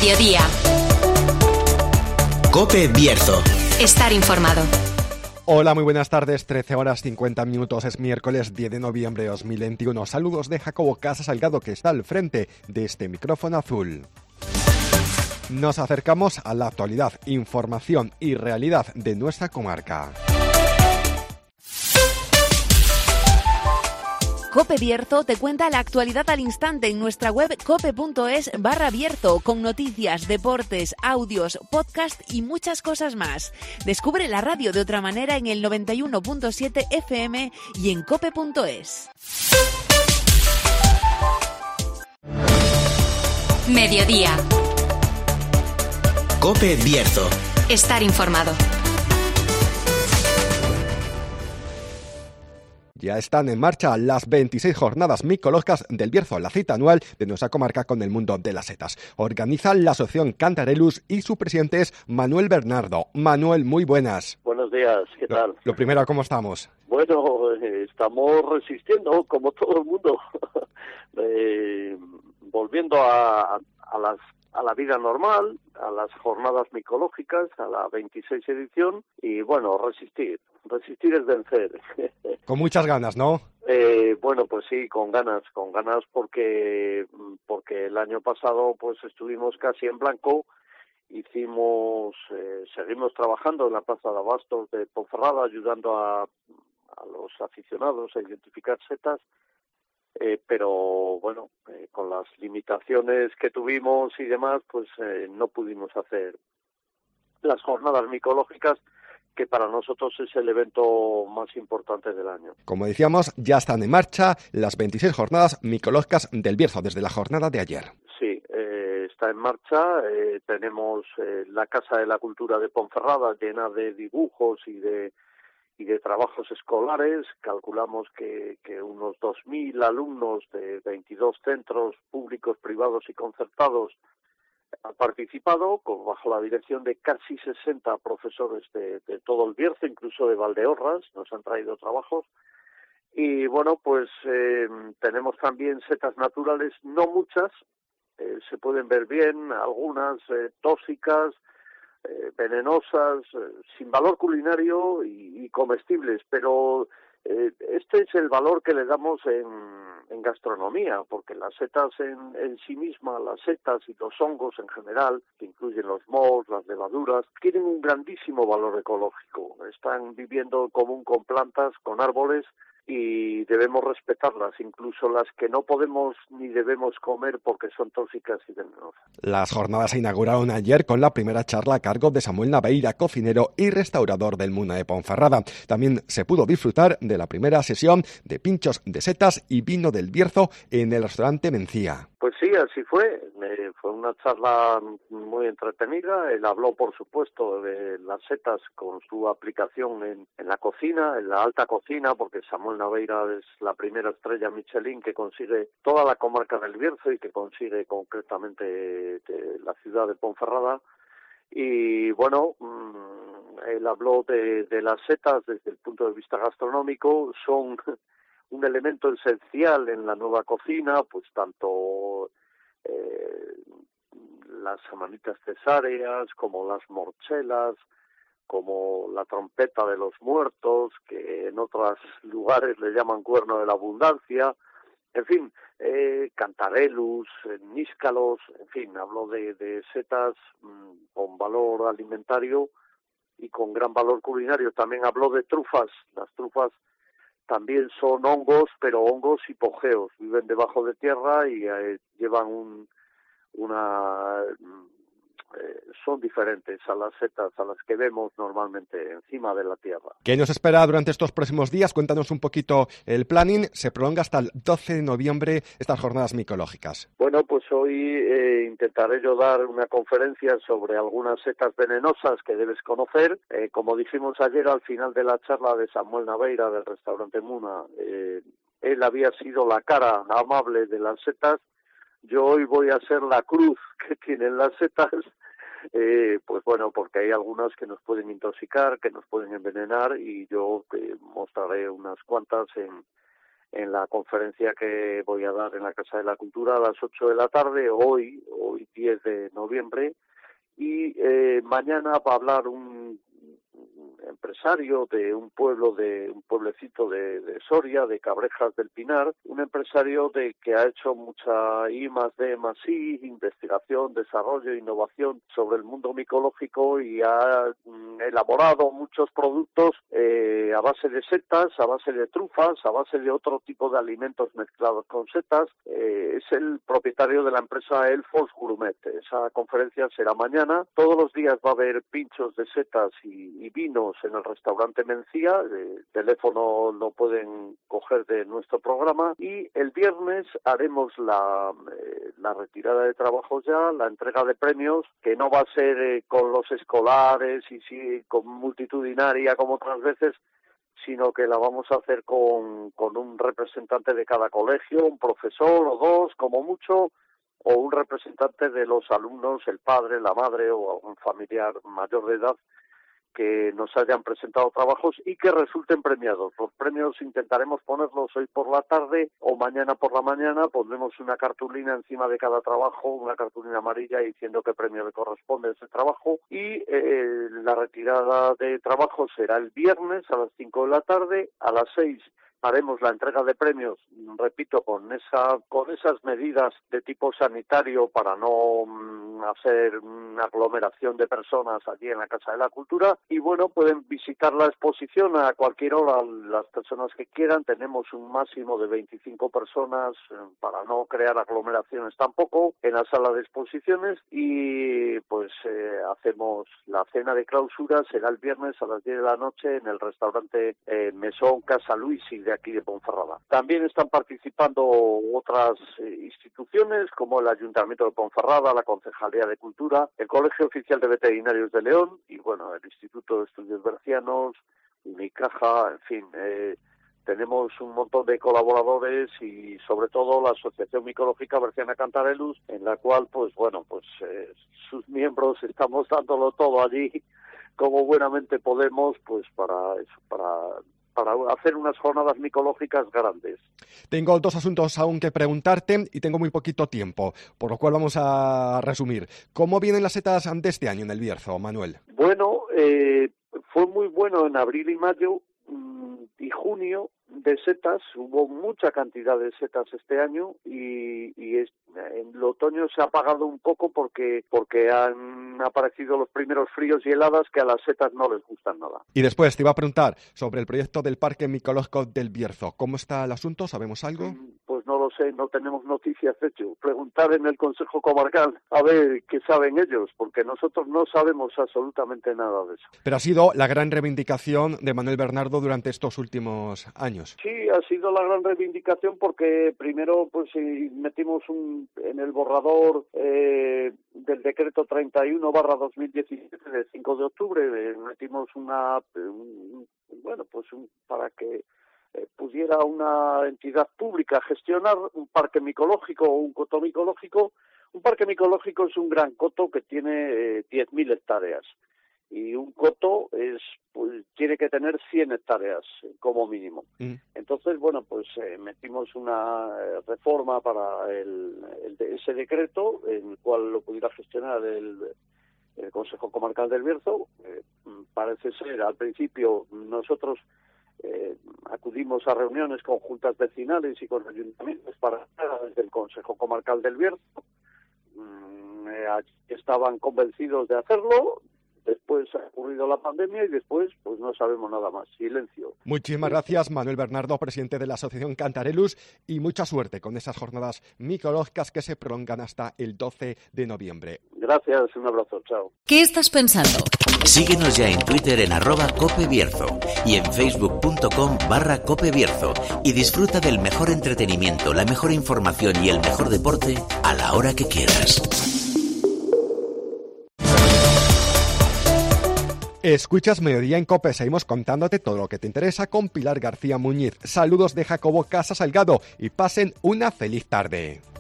Mediodía. COPE Bierzo. Estar informado. Hola, muy buenas tardes, 13:50, es miércoles 10 de noviembre de 2021. Saludos de Jacobo Casa Salgado, que está al frente de este micrófono azul. Nos acercamos a la actualidad, información y realidad de nuestra comarca. COPE Bierzo te cuenta la actualidad al instante en nuestra web cope.es/Bierzo, con noticias, deportes, audios, podcast y muchas cosas más. Descubre la radio de otra manera en el 91.7 FM y en cope.es. Mediodía. COPE Bierzo. Estar informado. Ya están en marcha las 26 jornadas micológicas del Bierzo, la cita anual de nuestra comarca con el mundo de las setas. Organiza la asociación Cantarellus y su presidente es Manuel Bernardo. Manuel, muy buenas. Buenos días, ¿qué tal? Lo primero, ¿cómo estamos? Bueno, estamos resistiendo, como todo el mundo, volviendo a la vida normal, a las jornadas micológicas, a la 26 edición, y bueno, resistir es vencer. Con muchas ganas, ¿no? Bueno, pues sí, con ganas porque el año pasado pues estuvimos casi en blanco. Seguimos trabajando en la Plaza de Abastos de Ponferrada, ayudando a los aficionados a identificar setas, pero bueno, con las limitaciones que tuvimos y demás, pues no pudimos hacer las jornadas micológicas, que para nosotros es el evento más importante del año. Como decíamos, ya están en marcha las 26 jornadas micológicas del Bierzo, desde la jornada de ayer. Sí, está en marcha. Tenemos la Casa de la Cultura de Ponferrada llena de dibujos y de trabajos escolares. Calculamos que unos 2.000 alumnos de 22 centros públicos, privados y concertados han participado, bajo la dirección de casi 60 profesores de todo el Bierzo, incluso de Valdeorras. Nos han traído trabajos. Y bueno, pues tenemos también setas naturales, no muchas, se pueden ver bien, algunas tóxicas, venenosas, sin valor culinario y comestibles, pero este es el valor que le damos en gastronomía, porque las setas en sí mismas, las setas y los hongos en general, que incluyen los mohos, las levaduras, tienen un grandísimo valor ecológico. Están viviendo en común con plantas, con árboles, y debemos respetarlas, incluso las que no podemos ni debemos comer porque son tóxicas y venenosas. Las jornadas se inauguraron ayer con la primera charla a cargo de Samuel Naveira, cocinero y restaurador del Muna de Ponferrada. También se pudo disfrutar de la primera sesión de pinchos de setas y vino del Bierzo en el restaurante Mencía. Pues sí, así fue. Fue una charla muy entretenida. Él habló, por supuesto, de las setas con su aplicación en la cocina, en la alta cocina, porque Samuel Naveira es la primera estrella Michelin que consigue toda la comarca del Bierzo y que consigue concretamente de la ciudad de Ponferrada. Y bueno, él habló de las setas desde el punto de vista gastronómico. Son un elemento esencial en la nueva cocina, pues tanto las amanitas cesáreas, como las morchelas, como la trompeta de los muertos, que en otros lugares le llaman cuerno de la abundancia, en fin, cantarellus, níscalos, en fin, habló de setas con valor alimentario y con gran valor culinario. También habló de trufas. Las trufas también son hongos, pero hongos hipogeos. Viven debajo de tierra y llevan son diferentes a las setas a las que vemos normalmente encima de la tierra. ¿Qué nos espera durante estos próximos días? Cuéntanos un poquito el planning. Se prolonga hasta el 12 de noviembre estas jornadas micológicas. Bueno, pues hoy intentaré yo dar una conferencia sobre algunas setas venenosas que debes conocer. Como dijimos ayer al final de la charla de Samuel Naveira del restaurante Muna, él había sido la cara amable de las setas. Yo hoy voy a ser la cruz que tienen las setas, pues bueno, porque hay algunas que nos pueden intoxicar, que nos pueden envenenar, y yo mostraré unas cuantas en la conferencia que voy a dar en la Casa de la Cultura a las 8 de la tarde, hoy 10 de noviembre, y mañana va a hablar un empresario de un pueblecito de Soria, de Cabrejas del Pinar, un empresario que ha hecho mucha I+D+I, investigación, desarrollo e innovación sobre el mundo micológico y ha elaborado muchos productos a base de setas, a base de trufas, a base de otro tipo de alimentos mezclados con setas. Es el propietario de la empresa Elfos Gourmet. Esa conferencia será mañana. Todos los días va a haber pinchos de setas y vinos en el restaurante Mencía. El teléfono lo pueden coger de nuestro programa, y el viernes haremos la retirada de trabajos ya, la entrega de premios, que no va a ser con los escolares y sí con multitudinaria como otras veces, sino que la vamos a hacer con un representante de cada colegio, un profesor o dos como mucho, o un representante de los alumnos, el padre, la madre o algún familiar mayor de edad que nos hayan presentado trabajos y que resulten premiados. Los premios intentaremos ponerlos hoy por la tarde o mañana por la mañana. Pondremos una cartulina encima de cada trabajo, una cartulina amarilla diciendo qué premio le corresponde a ese trabajo, y la retirada de trabajo será el viernes a las 5 de la tarde. A las 6 haremos la entrega de premios, repito, con esas medidas de tipo sanitario para no hacer una aglomeración de personas allí en la Casa de la Cultura. Y bueno, pueden visitar la exposición a cualquier hora las personas que quieran. Tenemos un máximo de 25 personas para no crear aglomeraciones tampoco en la sala de exposiciones, y pues hacemos la cena de clausura, será el viernes a las 10 de la noche en el restaurante Mesón Casa Luisi de aquí de Ponferrada. También están participando otras instituciones como el Ayuntamiento de Ponferrada, la Concejalía de Cultura, el Colegio Oficial de Veterinarios de León y bueno, el Instituto de Estudios Bercianos, Unicaja, en fin, tenemos un montón de colaboradores y sobre todo la Asociación Micológica Berciana Cantarellus, en la cual sus miembros estamos dándolo todo allí como buenamente podemos, pues para hacer unas jornadas micológicas grandes. Tengo dos asuntos aún que preguntarte y tengo muy poquito tiempo, por lo cual vamos a resumir. ¿Cómo vienen las setas de este año en el Bierzo, Manuel? Bueno, fue muy bueno en abril y mayo y junio de setas. Hubo mucha cantidad de setas este año y en el otoño se ha apagado un poco porque han aparecido los primeros fríos y heladas que a las setas no les gustan nada. Y después te iba a preguntar sobre el proyecto del Parque Micológico del Bierzo. ¿Cómo está el asunto? ¿Sabemos algo? Pues no lo sé, no tenemos noticias de hecho. Preguntar en el Consejo Comarcal a ver qué saben ellos, porque nosotros no sabemos absolutamente nada de eso. Pero ha sido la gran reivindicación de Manuel Bernardo durante estos últimos años. Sí, ha sido la gran reivindicación porque primero pues metimos en el borrador del decreto 31/2017 del 5 de octubre, metimos para que pudiera una entidad pública gestionar un parque micológico o un coto micológico. Un parque micológico es un gran coto que tiene 10.000 hectáreas. Y un coto tiene que tener 100 hectáreas como mínimo. Entonces, metimos una reforma para ese decreto, en el cual lo pudiera gestionar el Consejo Comarcal del Bierzo. Parece ser, al principio, nosotros acudimos a reuniones con juntas vecinales y con ayuntamientos para desde el Consejo Comarcal del Bierzo. Estaban convencidos de hacerlo. Después ha ocurrido la pandemia y después pues no sabemos nada más. Silencio. Muchísimas gracias, Manuel Bernardo, presidente de la Asociación Cantarellus, y mucha suerte con esas jornadas micológicas que se prolongan hasta el 12 de noviembre. Gracias, un abrazo, chao. ¿Qué estás pensando? Síguenos ya en Twitter en @copebierzo y en facebook.com/copebierzo y disfruta del mejor entretenimiento, la mejor información y el mejor deporte a la hora que quieras. Escuchas Mediodía en COPE, seguimos contándote todo lo que te interesa con Pilar García Muñiz. Saludos de Jacobo Casa Salgado y pasen una feliz tarde.